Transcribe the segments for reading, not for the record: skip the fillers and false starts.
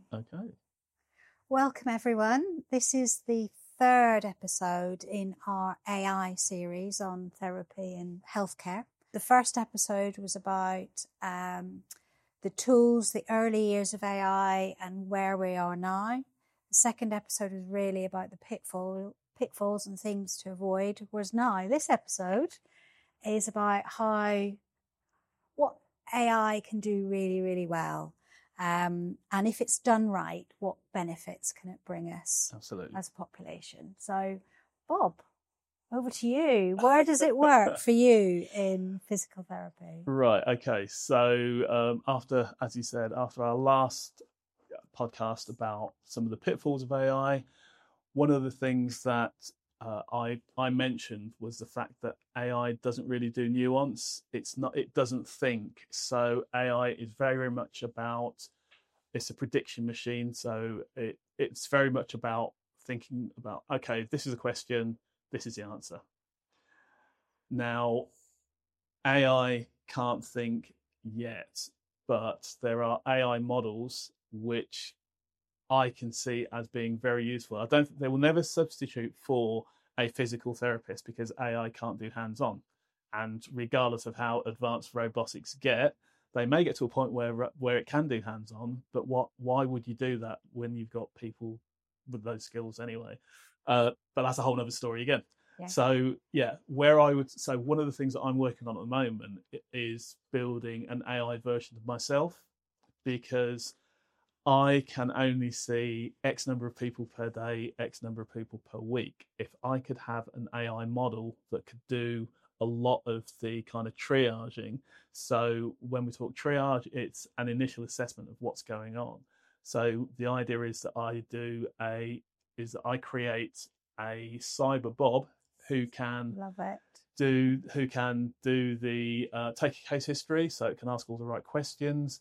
Okay. Welcome, everyone. This is the third episode in our AI series on therapy and healthcare. The first episode was about the tools, the early years of AI, and where we are now. The second episode was really about the pitfalls and things to avoid. Whereas now, this episode is about what AI can do really, really well. And if it's done right, what benefits can it bring us Absolutely. as a population? So, Bob, over to you. Where does it work for you in physical therapy? Right. Okay. So after, as you said, after our last podcast about some of the pitfalls of AI, one of the things that I mentioned was the fact that AI doesn't really do nuance. It doesn't think. So AI is very, very much about. It's a prediction machine. So it's very much about thinking about, okay, this is a question, this is the answer. Now, AI can't think yet, but there are AI models which I can see as being very useful. I don't think they will never substitute for a physical therapist because AI can't do hands-on. And regardless of how advanced robotics get, they may get to a point where it can do hands-on. But why would you do that when you've got people with those skills anyway? But that's a whole other story again. Yeah. So one of the things that I'm working on at the moment is building an AI version of myself, because I can only see X number of people per day, X number of people per week. If I could have an AI model that could do a lot of the kind of triaging. So when we talk triage, it's an initial assessment of what's going on. So the idea is that I create a cyber Bob who can Love it. do the take a case history, so it can ask all the right questions.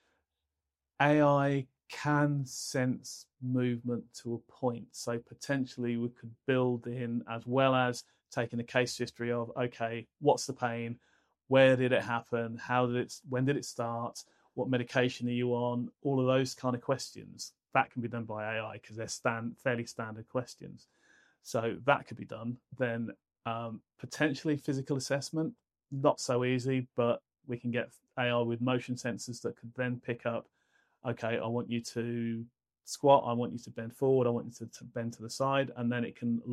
AI can sense movement to a point, so potentially we could build in, as well as taking a case history of, okay, what's the pain, where did it happen, when did it start, what medication are you on, all of those kind of questions. That can be done by AI because they're fairly standard questions. So that could be done. Then potentially physical assessment, not so easy, but we can get AI with motion sensors that could then pick up, okay, I want you to squat, I want you to bend forward, I want you to bend to the side, and then it can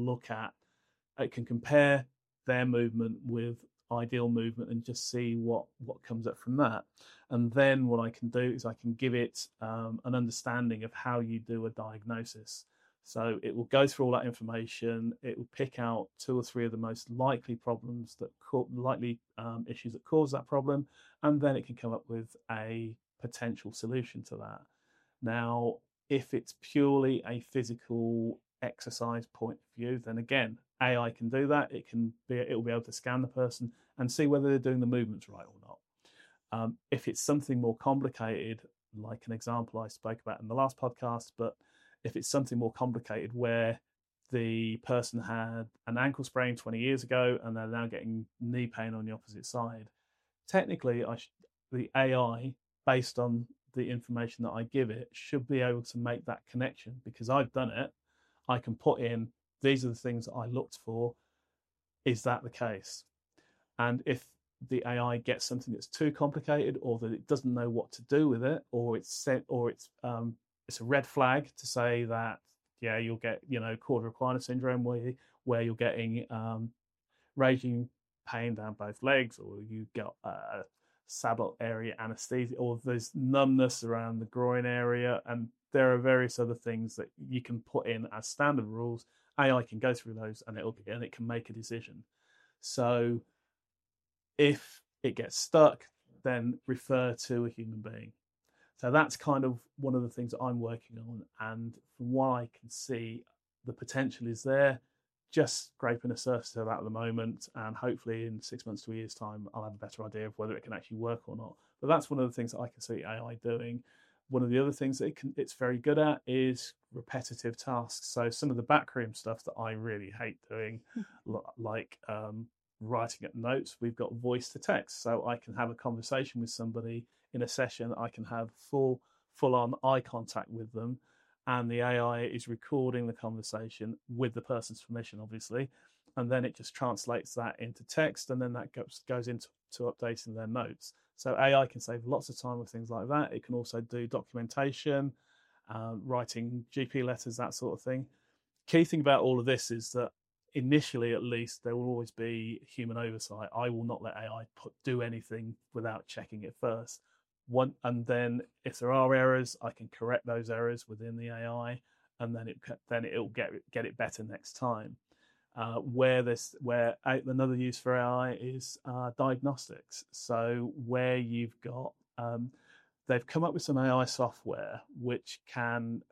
compare their movement with ideal movement and just see what comes up from that. And then what I can do is I can give it an understanding of how you do a diagnosis. So it will go through all that information. It will pick out 2 or 3 of the most likely problems issues that cause that problem, and then it can come up with a potential solution to that. Now, if it's purely a physical exercise point of view, then again, AI can do that. It will be able to scan the person and see whether they're doing the movements right or not. If it's something more complicated, like an example I spoke about in the last podcast, but if it's something more complicated where the person had an ankle sprain 20 years ago and they're now getting knee pain on the opposite side, technically the AI, based on the information that I give it, should be able to make that connection, because I've done it. I can put in, these are the things that I looked for. Is that the case? And if the AI gets something that's too complicated, or that it doesn't know what to do with it, or it's a red flag to say that, yeah, you'll get, quarter equina syndrome, where you're getting raging pain down both legs, or you got saddle area anesthesia, or there's numbness around the groin area, and there are various other things that you can put in as standard rules. AI can go through those, and it can make a decision. So if it gets stuck, then refer to a human being. So that's kind of one of the things that I'm working on, and from what I can see, the potential is there. Just scraping the surface of that at the moment, and hopefully in 6 months to a year's time, I'll have a better idea of whether it can actually work or not. But that's one of the things that I can see AI doing. One of the other things that it's very good at is repetitive tasks. So some of the backroom stuff that I really hate doing, like writing up notes, we've got voice to text, so I can have a conversation with somebody in a session. I can have full full on eye contact with them, and the AI is recording the conversation with the person's permission, obviously, and then it just translates that into text, and then that goes into updating their notes. So AI can save lots of time with things like that. It can also do documentation, writing GP letters, that sort of thing. Key thing about all of this is that initially, at least, there will always be human oversight. I will not let AI do anything without checking it first. And then if there are errors, I can correct those errors within the AI, and then it'll get it better next time. Where another use for AI is diagnostics. So where you've got they've come up with some AI software which can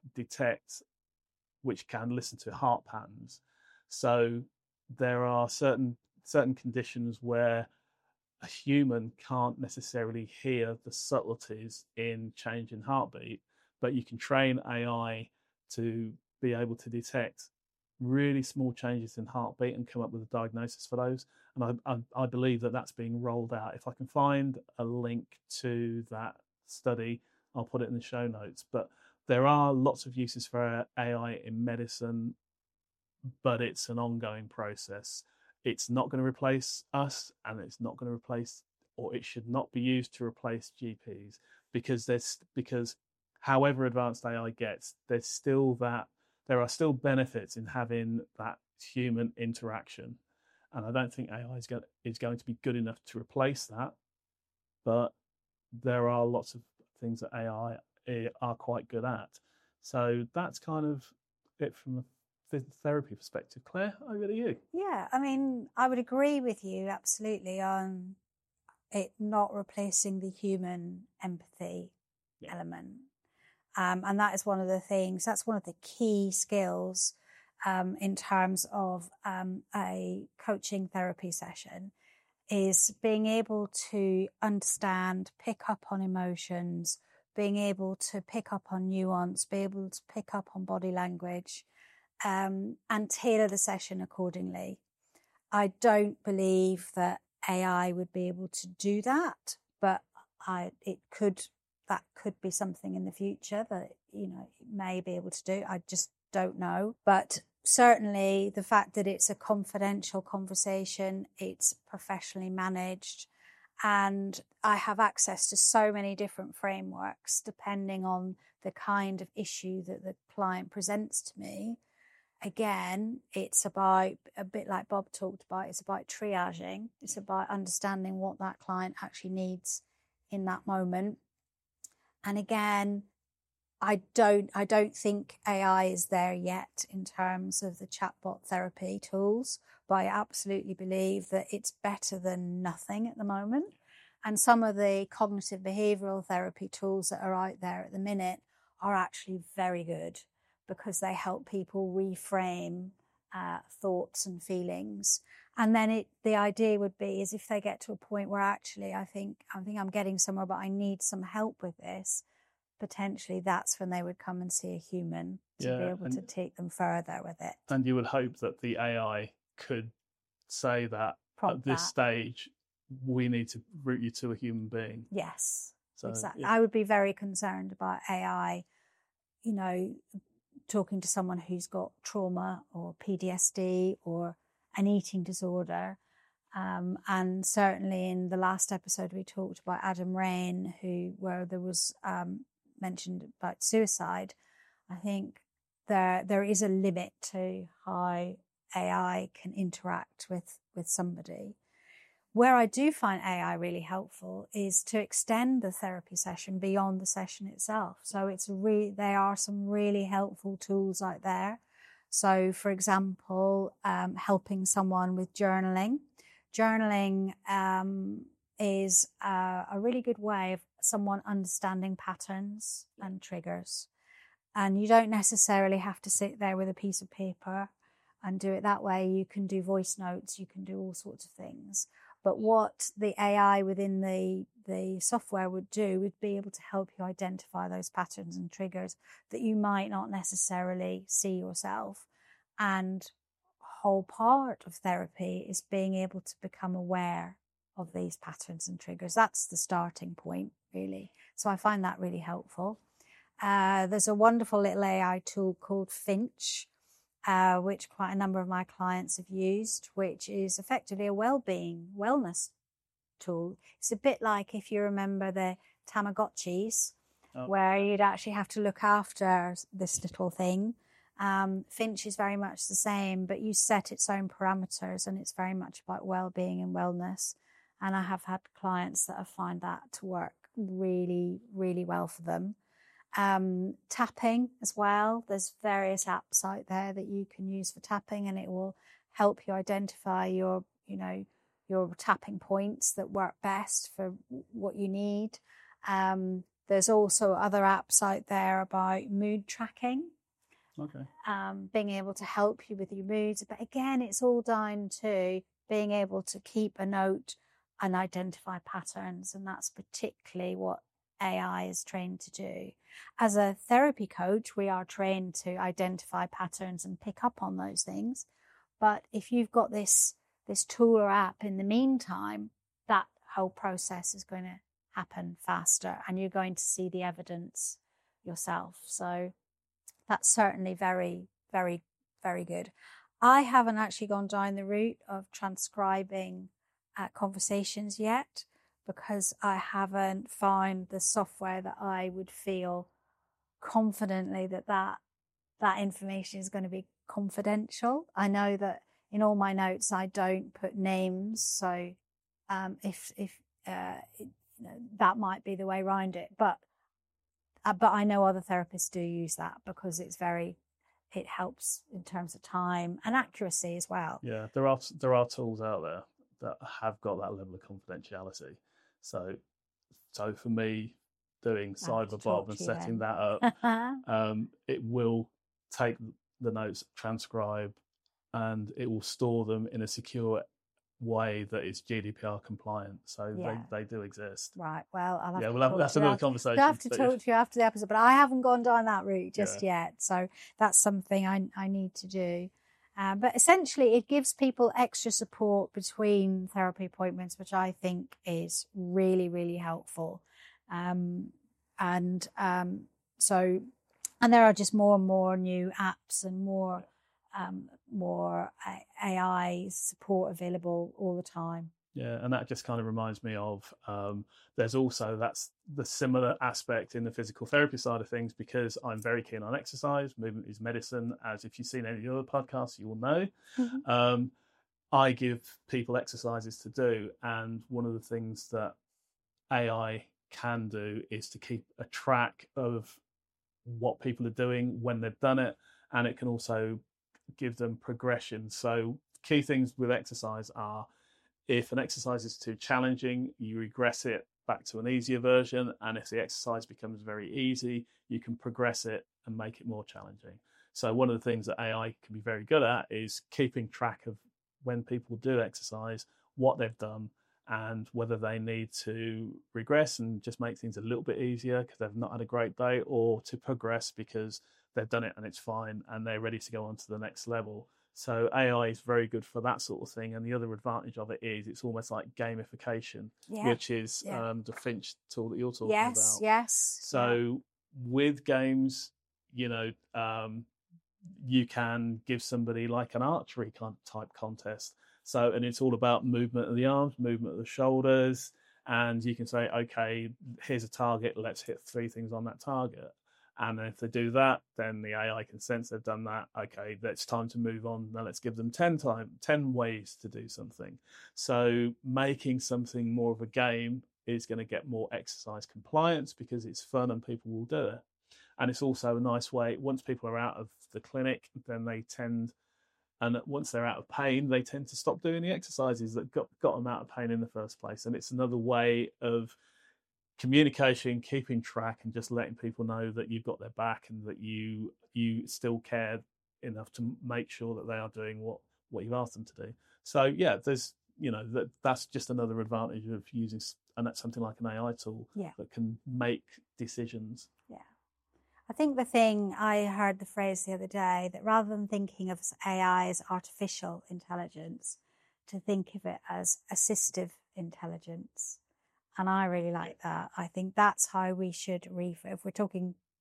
listen to heart patterns. So there are certain conditions where a human can't necessarily hear the subtleties in change in heartbeat, but you can train AI to be able to detect really small changes in heartbeat and come up with a diagnosis for those. And I believe that that's being rolled out. If I can find a link to that study, I'll put it in the show notes. But there are lots of uses for AI in medicine, but it's an ongoing process. It's not going to replace us, and it's not going to replace, or it should not be used to replace GPs, because however advanced AI gets, there are still benefits in having that human interaction. And I don't think AI is going to be good enough to replace that, but there are lots of things that AI are quite good at. So that's kind of it from a therapy perspective. Claire, over to you. Yeah, I mean, I would agree with you absolutely on it not replacing the human empathy element. And that is one of the things, that's one of the key skills in terms of a coaching therapy session, is being able to understand, pick up on emotions, being able to pick up on nuance, be able to pick up on body language, and tailor the session accordingly. I don't believe that AI would be able to do that, but that could be something in the future that, it may be able to do. I just don't know. But certainly the fact that it's a confidential conversation, it's professionally managed, and I have access to so many different frameworks depending on the kind of issue that the client presents to me. Again, it's about, a bit like Bob talked about, it's about triaging. It's about understanding what that client actually needs in that moment. And again, I don't think AI is there yet in terms of the chatbot therapy tools, but I absolutely believe that it's better than nothing at the moment. And some of the cognitive behavioral therapy tools that are out there at the minute are actually very good, because they help people reframe thoughts and feelings. And then the idea would be is if they get to a point where actually I think I'm getting somewhere, but I need some help with this, potentially that's when they would come and see a human to be able to take them further with it. And you would hope that the AI could say that at this stage, we need to route you to a human being. Yes, so, exactly. Yeah. I would be very concerned about AI, talking to someone who's got trauma or PTSD or an eating disorder. And certainly in the last episode, we talked about Adam Rain, where there was mentioned about suicide. I think there is a limit to how AI can interact with somebody. Where I do find AI really helpful is to extend the therapy session beyond the session itself. So there are some really helpful tools out there. So, for example, helping someone with journaling. Journaling is a really good way of someone understanding patterns and triggers. And you don't necessarily have to sit there with a piece of paper and do it that way. You can do voice notes, you can do all sorts of things. But what the AI within the software would do would be able to help you identify those patterns and triggers that you might not necessarily see yourself. And a whole part of therapy is being able to become aware of these patterns and triggers. That's the starting point, really. So I find that really helpful. There's a wonderful little AI tool called Finch, which quite a number of my clients have used, which is effectively a wellness tool. It's a bit like, if you remember, the Tamagotchis, where you'd actually have to look after this little thing. Finch is very much the same, but you set its own parameters, and it's very much about well-being and wellness. And I have had clients that have found that to work really, really well for them. Tapping as well. There's various apps out there that you can use for tapping, and it will help you identify your tapping points that work best for what you need. There's also other apps out there about mood tracking. Okay. Being able to help you with your moods. But again, it's all down to being able to keep a note and identify patterns. And that's particularly what AI is trained to do. As a therapy coach, we are trained to identify patterns and pick up on those things. But if you've got this tool or app in the meantime, that whole process is going to happen faster, and you're going to see the evidence yourself. So that's certainly very, very, very good. I haven't actually gone down the route of transcribing conversations yet, because I haven't found the software that I would feel confidently that information is going to be confidential. I know that in all my notes I don't put names, so if that might be the way around it. But I know other therapists do use that, because it helps in terms of time and accuracy as well. Yeah, there are tools out there that have got that level of confidentiality. So for me, doing Cyberbob and setting that up, it will take the notes, transcribe, and it will store them in a secure way that is GDPR compliant. So they do exist. Right. Well, that's another conversation. I'll have to talk to you after the episode, but I haven't gone down that route just yet. So that's something I need to do. But essentially, it gives people extra support between therapy appointments, which I think is really, really helpful. And there are just more and more new apps and more AI support available all the time. Yeah, and that just kind of reminds me of there's also that's the similar aspect in the physical therapy side of things, because I'm very keen on exercise. Movement is medicine, as if you've seen any of the other podcasts, you will know. Mm-hmm. I give people exercises to do, and one of the things that AI can do is to keep a track of what people are doing when they've done it, and it can also give them progression. So key things with exercise are, if an exercise is too challenging, you regress it back to an easier version. And if the exercise becomes very easy, you can progress it and make it more challenging. So one of the things that AI can be very good at is keeping track of when people do exercise, what they've done, and whether they need to regress and just make things a little bit easier because they've not had a great day, or to progress because they've done it and it's fine and they're ready to go on to the next level. So AI is very good for that sort of thing. And the other advantage of it is it's almost like gamification, which is the Finch tool that you're talking about. Yes. So with games, you can give somebody like an archery type contest. So, and it's all about movement of the arms, movement of the shoulders. And you can say, okay, here's a target. Let's hit 3 things on that target. And if they do that, then the AI can sense they've done that. Okay, it's time to move on. Now let's give them 10 ways to do something. So making something more of a game is going to get more exercise compliance because it's fun and people will do it. And it's also a nice way, once people are out of the clinic, then once they're out of pain, they tend to stop doing the exercises that got them out of pain in the first place. And it's another way of communication, keeping track, and just letting people know that you've got their back and that you still care enough to make sure that they are doing what you've asked them to do. So there's that's just another advantage of using something like an AI tool that can make decisions. I think the thing, I heard the phrase the other day, that rather than thinking of AI as artificial intelligence, to think of it as assistive intelligence. And I really like that. I think that's how we should if we're talking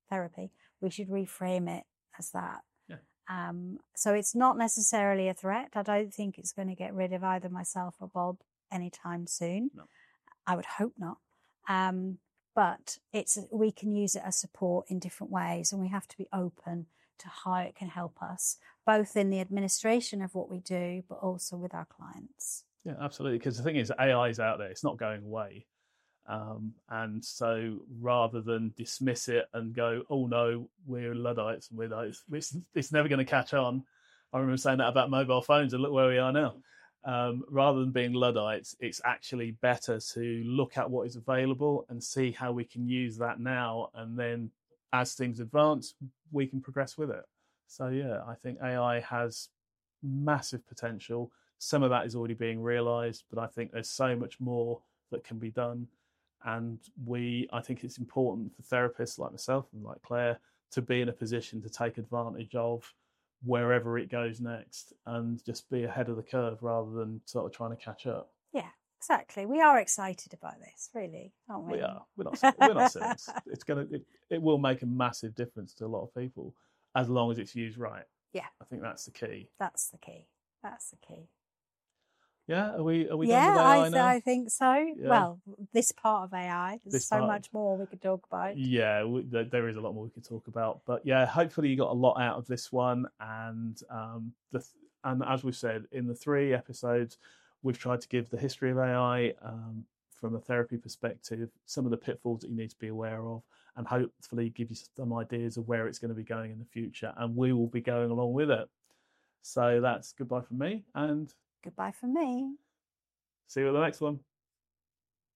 therapy, we should reframe it as that. Yeah. So it's not necessarily a threat. I don't think it's going to get rid of either myself or Bob anytime soon. No. I would hope not. But we can use it as support in different ways, and we have to be open to how it can help us, both in the administration of what we do, but also with our clients. Yeah, absolutely. Because the thing is, AI is out there; it's not going away. And so, rather than dismiss it and go, "Oh no, we're Luddites and it's never going to catch on," I remember saying that about mobile phones, and look where we are now. Rather than being Luddites, it's actually better to look at what is available and see how we can use that now, and then as things advance, we can progress with it. So yeah, I think AI has massive potential. Some of that is already being realized, but I think there's so much more that can be done. And I think it's important for therapists like myself and like Claire to be in a position to take advantage of wherever it goes next and just be ahead of the curve rather than sort of trying to catch up. Yeah, exactly. We are excited about this, really, aren't we? We are. We're not cynics. It will make a massive difference to a lot of people as long as it's used right. Yeah. I think that's the key. That's the key. That's the key. Yeah, are we done with AI AI now? I think so. Yeah. Well, this part of AI, there's so much more we could talk about. Yeah, there is a lot more we could talk about. But yeah, hopefully you got a lot out of this one. And and as we've said, in the 3 episodes, we've tried to give the history of AI from a therapy perspective, some of the pitfalls that you need to be aware of, and hopefully give you some ideas of where it's going to be going in the future. And we will be going along with it. So that's goodbye from me, and goodbye from me. See you at the next one.